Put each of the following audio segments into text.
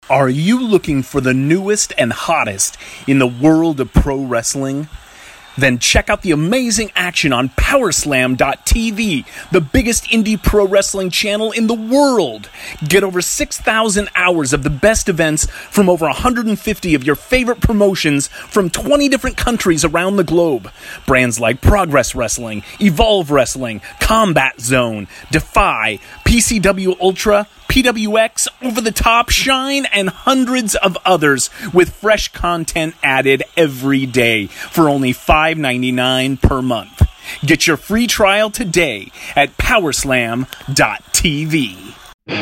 Are you looking for the newest and hottest in the world of pro wrestling? Then check out the amazing action on Powerslam.tv, the biggest indie pro wrestling channel in the world. Get over 6,000 hours of the best events from over 150 of your favorite promotions from 20 different countries around the globe. Brands like Progress Wrestling, Evolve Wrestling, Combat Zone, Defy, PCW Ultra, PWX, Over the Top, Shine, and hundreds of others with fresh content added every day for only $5.99 per month. Get your free trial today at Powerslam.tv.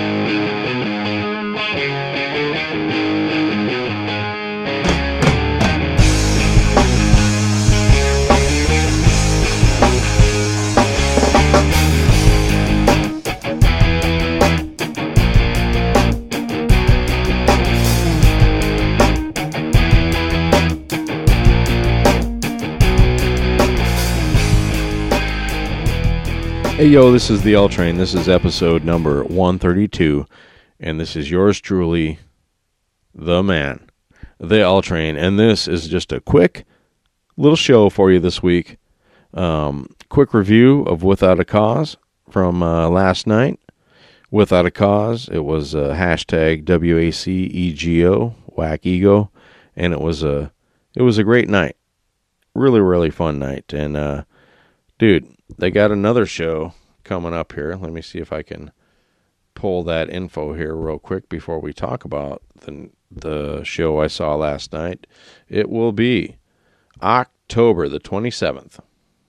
Hey yo, this is the L Train. This is episode number 132, and this is yours truly, the man, the L Train, and this is just a quick little show for you this week. Quick review of Without a Cause from last night. Without a Cause, it was hashtag WACEGO, Whack Ego, and it was a great night, really fun night, and dude. They got another show coming up here. Let me see if I can pull that info here real quick before we talk about the show I saw last night. It will be October the 27th.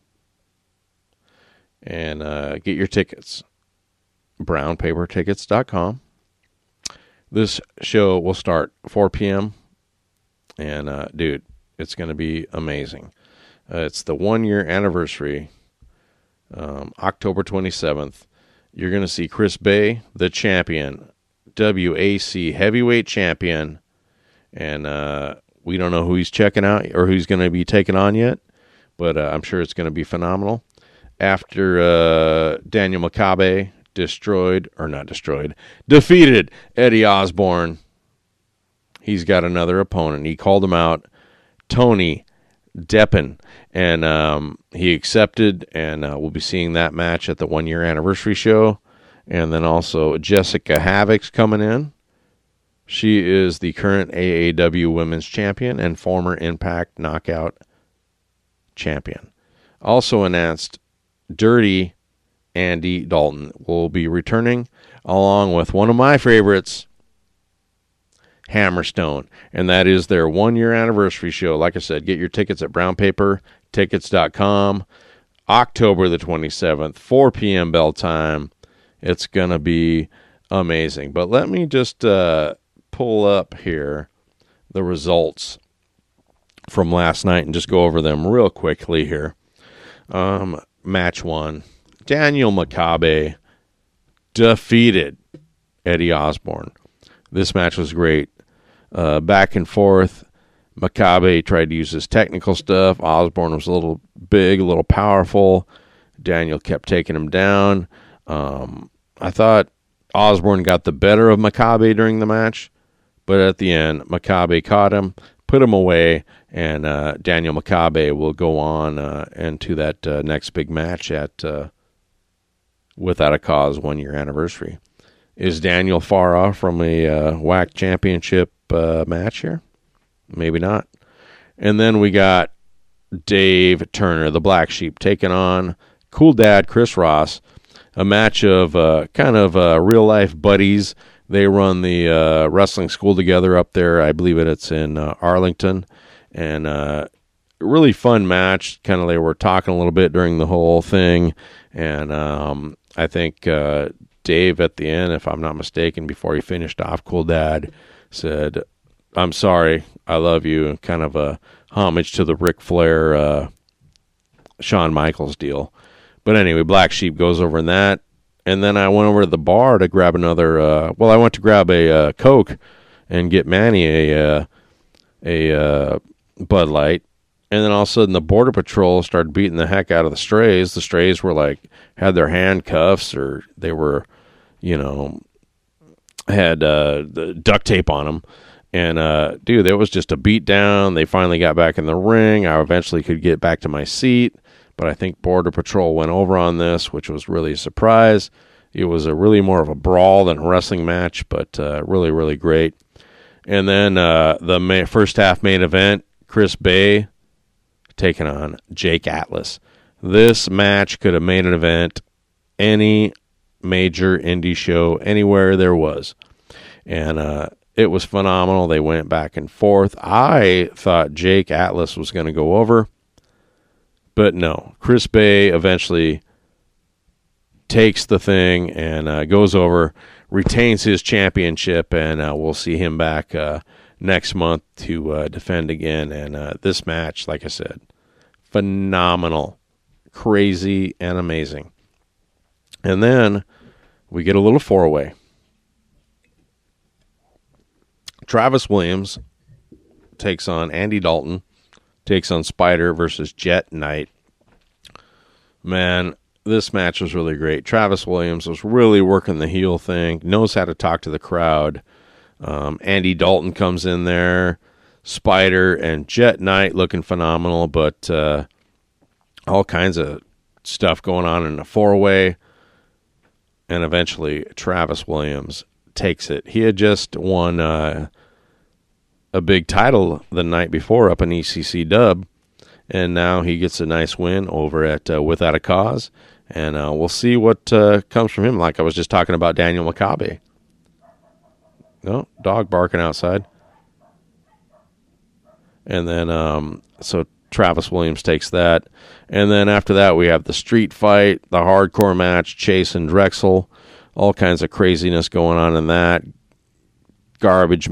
And get your tickets. brownpapertickets.com. This show will start 4 p.m. And, dude, it's going to be amazing. It's the 1-year anniversary. October 27th, you're going to see Chris Bay, the champion, WAC heavyweight champion, and we don't know who he's checking out or who's going to be taking on yet, but I'm sure it's going to be phenomenal. After Daniel Makabe defeated Eddie Osborne, he's got another opponent. He called him out, Tony Deppen, and he accepted, and we'll be seeing that match at the 1-year anniversary show. And then also Jessica Havoc's coming in. She is the current AAW Women's Champion and former Impact Knockout Champion. Also announced Dirty Andy Dalton will be returning, along with one of my favorites, Hammerstone, and that is their 1-year anniversary show. Like I said, get your tickets at brownpapertickets.com. October the 27th, 4 p.m. bell time. It's going to be amazing. But let me just pull up here the results from last night and just go over them real quickly here. Match 1, Daniel Makabe defeated Eddie Osborne. This match was great. Back and forth. Makabe tried to use his technical stuff. Osborne was a little big, a little powerful. Daniel kept taking him down. I thought Osborne got the better of Makabe during the match, but at the end, Makabe caught him, put him away, and Daniel Makabe will go on into that next big match at Without a Cause 1-year anniversary. Is Daniel far off from a WAC championship match here? Maybe not. And then we got Dave Turner, the Black Sheep, taking on Cool Dad Chris Ross, a match of kind of real-life buddies. They run the wrestling school together up there. I believe it's in Arlington. And really fun match. Kind of they were talking a little bit during the whole thing. And I think Dave at the end, if I'm not mistaken, before he finished off, Cool Dad said, "I'm sorry, I love you," kind of a homage to the Ric Flair, Shawn Michaels deal. But anyway, Black Sheep goes over in that, and then I went over to the bar to grab another, I went to grab a Coke and get Manny a Bud Light, and then all of a sudden the Border Patrol started beating the heck out of the Strays. The Strays were had their handcuffs, or they were, had the duct tape on them. And, dude, there was just a beat down. They finally got back in the ring. I eventually could get back to my seat, but I think Border Patrol went over on this, which was really a surprise. It was a really more of a brawl than a wrestling match, but really, really great. And then the first half main event, Chris Bay taking on Jake Atlas. This match could have made an event any major indie show anywhere there was. And it was phenomenal. They went back and forth. I thought Jake Atlas was going to go over, but no. Chris Bay eventually takes the thing and goes over, retains his championship, and we'll see him back next month to defend again. And this match, like I said, phenomenal, crazy, and amazing. And then we get a little four-way. Travis Williams takes on Andy Dalton, takes on Spider versus Jet Knight. Man, this match was really great. Travis Williams was really working the heel thing, knows how to talk to the crowd. Andy Dalton comes in there, Spider and Jet Knight looking phenomenal, but all kinds of stuff going on in the four-way. And eventually Travis Williams takes it. He had just won a big title the night before up in ECC Dub, and now he gets a nice win over at Without a Cause, and we'll see what comes from him. Like I was just talking about Daniel Makabe. No, dog barking outside. And then, so Travis Williams takes that. And then after that, we have the street fight, the hardcore match, Chase and Drexel. All kinds of craziness going on in that. Garbage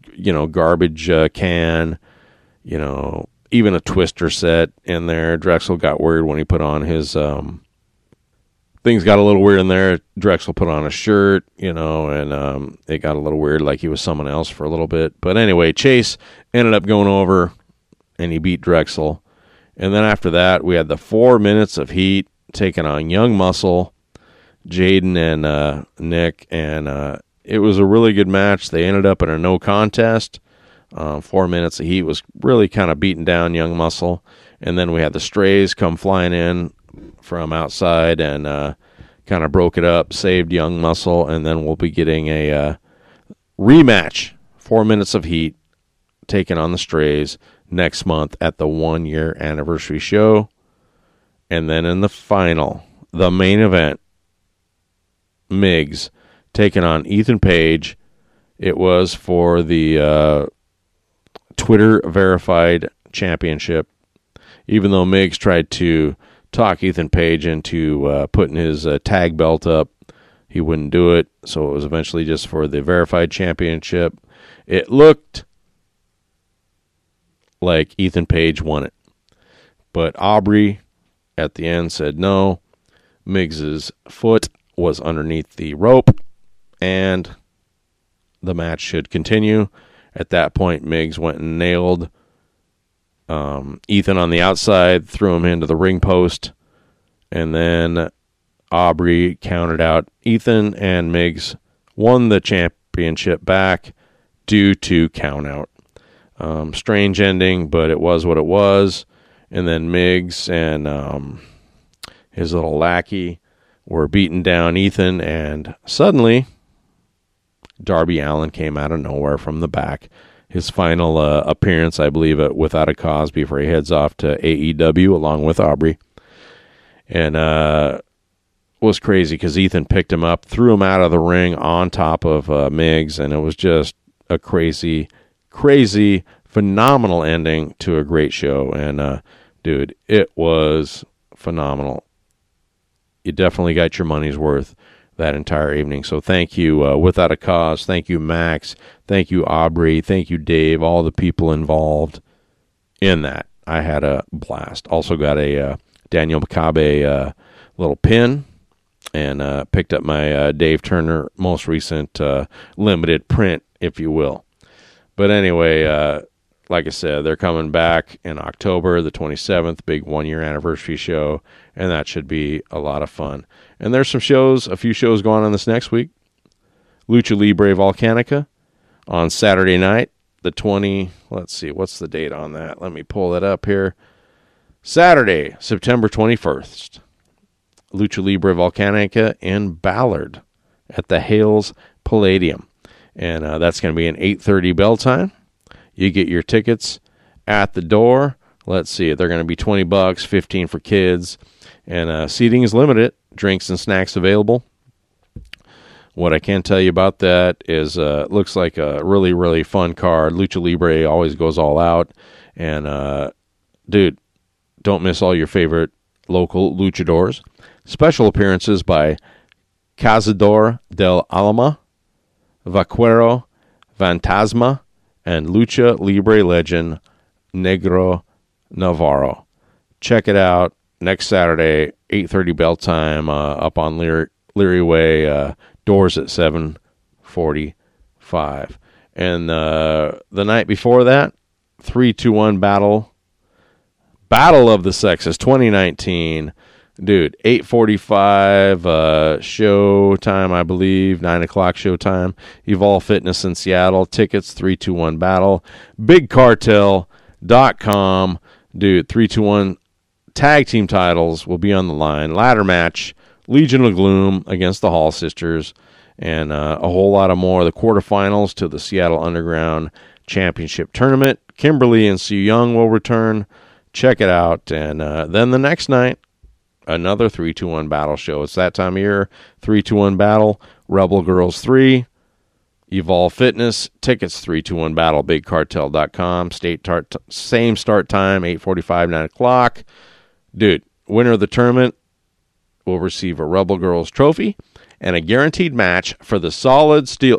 can, even a twister set in there. Drexel got weird when he put on his, things got a little weird in there. Drexel put on a shirt, and it got a little weird, like he was someone else for a little bit. But anyway, Chase ended up going over, and he beat Drexel. And then after that, we had the 4 minutes of heat taking on Young Muscle, Jaden and Nick, and it was a really good match. They ended up in a no contest. 4 minutes of heat was really kind of beating down Young Muscle. And then we had the Strays come flying in from outside and kind of broke it up, saved Young Muscle, and then we'll be getting a rematch, 4 minutes of heat, taking on the Strays next month at the 1-year anniversary show. And then in the final, the main event, Miggs taking on Ethan Page. It was for the Twitter verified championship. Even though Miggs tried to talk Ethan Page into putting his tag belt up, he wouldn't do it. So it was eventually just for the verified championship. It looked like Ethan Page won it, but Aubrey at the end said no. Miggs's foot was underneath the rope, and the match should continue. At that point, Miggs went and nailed Ethan on the outside, threw him into the ring post, and then Aubrey counted out Ethan, and Miggs won the championship back due to count out. Strange ending, but it was what it was. And then Miggs and his little lackey were beating down Ethan, and suddenly Darby Allin came out of nowhere from the back. His final appearance, I believe, Without a Cause before he heads off to AEW along with Aubrey. And was crazy because Ethan picked him up, threw him out of the ring on top of Miggs, and it was just a crazy, phenomenal ending to a great show. And, dude, it was phenomenal. You definitely got your money's worth that entire evening. So thank you, Without a Cause. Thank you, Max. Thank you, Aubrey. Thank you, Dave. All the people involved in that. I had a blast. Also got a Daniel Makabe little pin, and picked up my Dave Turner most recent limited print, if you will. But anyway, like I said, they're coming back in October the 27th, big 1-year anniversary show, and that should be a lot of fun. And there's a few shows going on this next week. Lucha Libre Volcanica on Saturday night, the 20, let's see, what's the date on that? Let me pull it up here. Saturday, September 21st, Lucha Libre Volcanica in Ballard at the Hales Palladium. And that's going to be an 8:30 bell time. You get your tickets at the door. Let's see, they're going to be $20, $15 for kids. And seating is limited, drinks and snacks available. What I can tell you about that is it looks like a really, really fun card. Lucha Libre always goes all out. And, dude, don't miss all your favorite local luchadors. Special appearances by Cazador del Alma, Vaquero Fantasma, and Lucha Libre legend Negro Navarro. Check it out next Saturday, 8:30 bell time, up on Leary Way. Doors at 7:45. And the night before that, 3-2-1 Battle of the Sexes 2019. Dude, 8:45 show time, I believe, 9 o'clock show time. Evolve Fitness in Seattle. Tickets, 3-2-1 Battle. BigCartel.com. Dude, 3-2-1 tag team titles will be on the line. Ladder match, Legion of Gloom against the Hall Sisters, and a whole lot of more. The quarterfinals to the Seattle Underground Championship Tournament. Kimberly and Sue Young will return. Check it out. And then the next night, another 3-2-1 battle show. It's that time of year. 3-2-1 battle. Rebel Girls 3. Evolve Fitness. Tickets 3-2-1 battle. BigCartel.com. Same start time. 8:45, 9 o'clock. Dude, winner of the tournament will receive a Rebel Girls trophy and a guaranteed match for the Solid Steel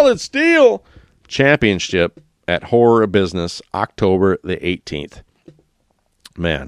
Championship at Horror Business, October the 18th. Man,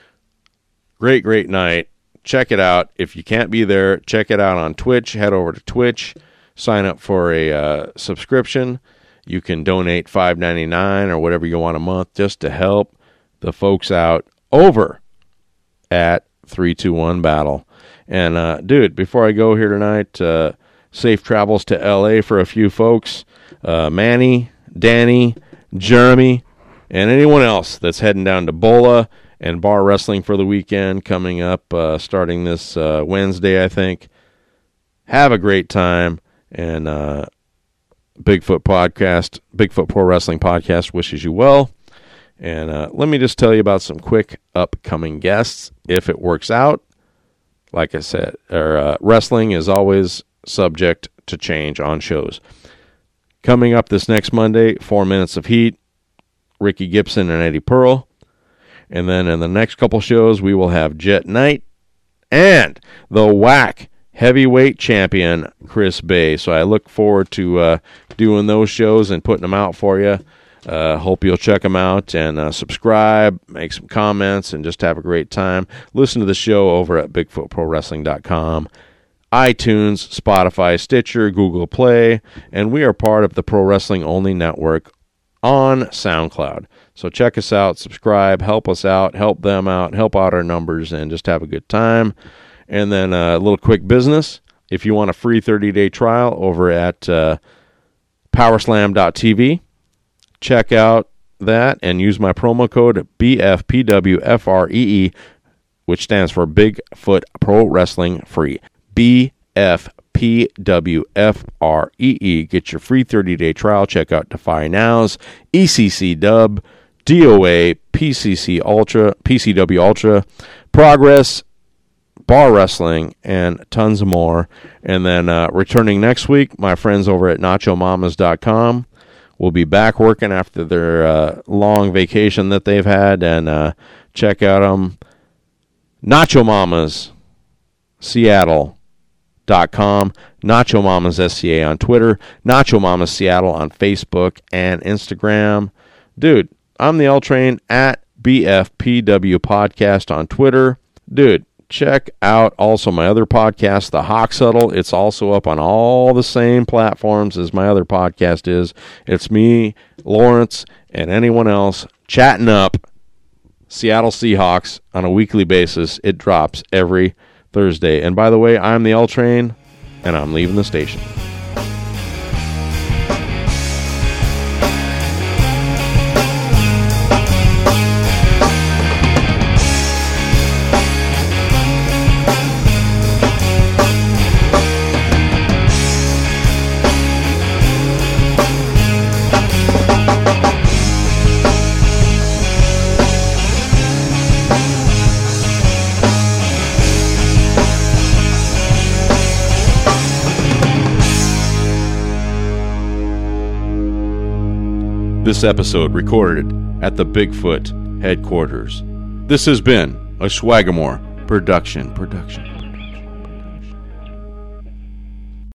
great night. Check it out. If you can't be there, check it out on Twitch. Head over to Twitch. Sign up for a subscription. You can donate $5.99 or whatever you want a month just to help the folks out over at 3-2-1 Battle. And, dude, before I go here tonight, safe travels to L.A. for a few folks. Manny, Danny, Jeremy, and anyone else that's heading down to Bola and Bar Wrestling for the weekend coming up starting this Wednesday, I think. Have a great time. And Bigfoot Pro Wrestling Podcast wishes you well. And let me just tell you about some quick upcoming guests. If it works out, like I said, wrestling is always subject to change on shows. Coming up this next Monday, 4 Minutes of Heat, Ricky Gibson and Eddie Pearl. And then in the next couple shows, we will have Jet Knight and the WAC heavyweight champion, Chris Bay. So I look forward to doing those shows and putting them out for you. Hope you'll check them out and subscribe, make some comments, and just have a great time. Listen to the show over at BigfootProWrestling.com, iTunes, Spotify, Stitcher, Google Play, and we are part of the Pro Wrestling Only Network on SoundCloud. So check us out, subscribe, help us out, help them out, help out our numbers, and just have a good time. And then a little quick business. If you want a free 30-day trial over at Powerslam.tv, check out that and use my promo code BFPWFREE, which stands for Bigfoot Pro Wrestling Free. BFPWFREE. Get your free 30-day trial. Check out Defy Now's, ECC Dub, DOA, PCC Ultra, PCW Ultra, Progress, Bar Wrestling, and tons more. And then returning next week, my friends over at NachoMamas.com will be back working after their long vacation that they've had. And check out them. Nacho Mamas, Seattle.com, Nacho Mamas SCA on Twitter, Nacho Mamas Seattle on Facebook and Instagram. Dude, I'm the L Train at BFPW Podcast on Twitter. Dude, check out also my other podcast, The Hawk Huddle. It's also up on all the same platforms as my other podcast is. It's me, Lawrence, and anyone else chatting up Seattle Seahawks on a weekly basis. It drops every Thursday. And by the way, I'm the L Train, and I'm leaving the station. This episode recorded at the Bigfoot headquarters. This has been a Swagamore production.